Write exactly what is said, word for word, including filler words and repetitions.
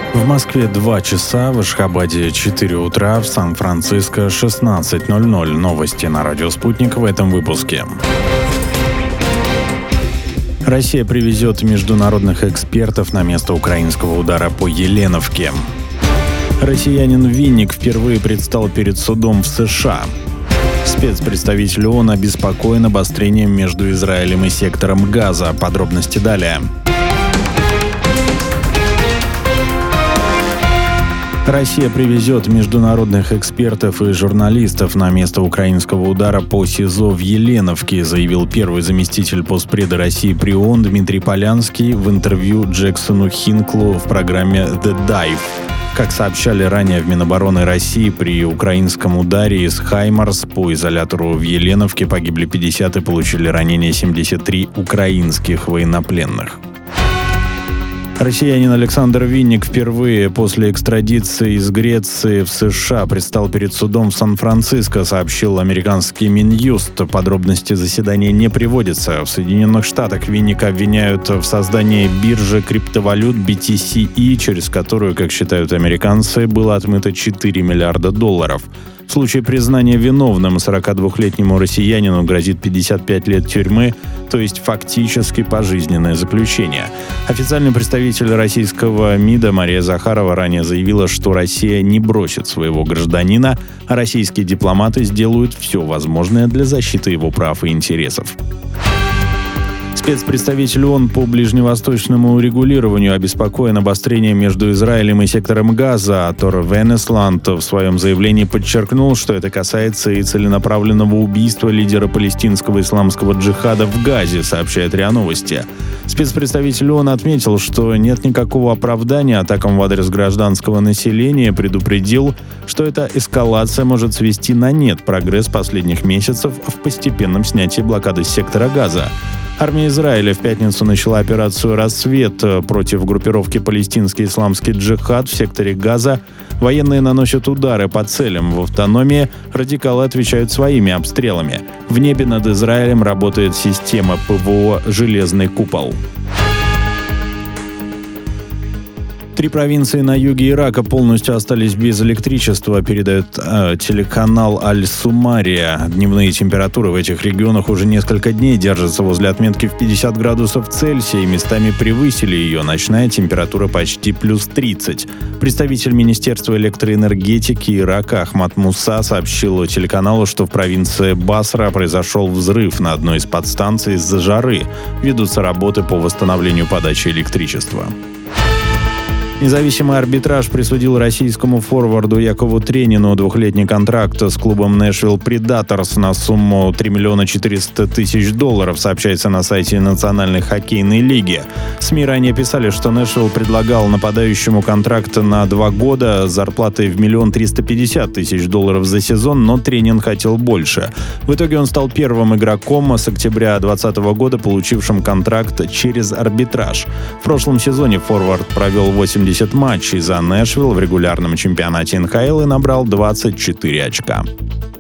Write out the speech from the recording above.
В Москве два часа, в Ашхабаде четыре утра, в Сан-Франциско шестнадцать ноль ноль. Новости на радио «Спутник» в этом выпуске. Россия привезет международных экспертов на место украинского удара по Еленовке. Россиянин Винник впервые предстал перед судом в США. Спецпредставитель ООН обеспокоен обострением между Израилем и сектором Газа. Подробности далее. Россия привезет международных экспертов и журналистов на место украинского удара по СИЗО в Еленовке, заявил первый заместитель постпреда России при ООН Дмитрий Полянский в интервью Джексону Хинклу в программе «The Dive». Как сообщали ранее в Минобороны России, при украинском ударе из «Хаймарс» по изолятору в Еленовке погибли пятьдесят и получили ранения семьдесят три украинских военнопленных. Россиянин Александр Винник впервые после экстрадиции из Греции в США предстал перед судом в Сан-Франциско, сообщил американский Минюст. Подробности заседания не приводятся. В Соединенных Штатах Винника обвиняют в создании биржи криптовалют би ти си и, через которую, как считают американцы, было отмыто четыре миллиарда долларов. В случае признания виновным сорокадвухлетнему россиянину грозит пятьдесят пять лет тюрьмы, то есть фактически пожизненное заключение. Официальный представитель российского МИДа Мария Захарова ранее заявила, что Россия не бросит своего гражданина, а российские дипломаты сделают все возможное для защиты его прав и интересов. Спецпредставитель ООН по ближневосточному регулированию обеспокоен обострением между Израилем и сектором Газа. Тор Венесланд в своем заявлении подчеркнул, что это касается и целенаправленного убийства лидера палестинского исламского джихада в Газе, сообщает РИА Новости. Спецпредставитель ООН отметил, что нет никакого оправдания атакам в адрес гражданского населения, предупредил, что эта эскалация может свести на нет прогресс последних месяцев в постепенном снятии блокады сектора Газа. Армия Израиля в пятницу начала операцию «Рассвет» против группировки «Палестинский исламский джихад» в секторе Газа. Военные наносят удары по целям в автономии, радикалы отвечают своими обстрелами. В небе над Израилем работает система ПВО «Железный купол». Три провинции на юге Ирака полностью остались без электричества, передает э, телеканал Аль-Сумария. Дневные температуры в этих регионах уже несколько дней держатся возле отметки в пятьдесят градусов Цельсия и местами превысили ее. Ночная температура почти плюс тридцать. Представитель Министерства электроэнергетики Ирака Ахмад Муса сообщил телеканалу, что в провинции Басра произошел взрыв на одной из подстанций из-за жары. Ведутся работы по восстановлению подачи электричества. Независимый арбитраж присудил российскому форварду Якову Тренину двухлетний контракт с клубом Нэшвилл Предаторс на сумму три миллиона четыреста тысяч долларов, сообщается на сайте Национальной хоккейной лиги. СМИ ранее писали, что Нэшвилл предлагал нападающему контракт на два года с зарплатой в миллион триста пятьдесят тысяч долларов за сезон, но Тренин хотел больше. В итоге он стал первым игроком с октября двадцатого года, получившим контракт через арбитраж. В прошлом сезоне форвард провел восемьдесят матчей за Нэшвилл в регулярном чемпионате эн ха эл и набрал двадцать четыре очка.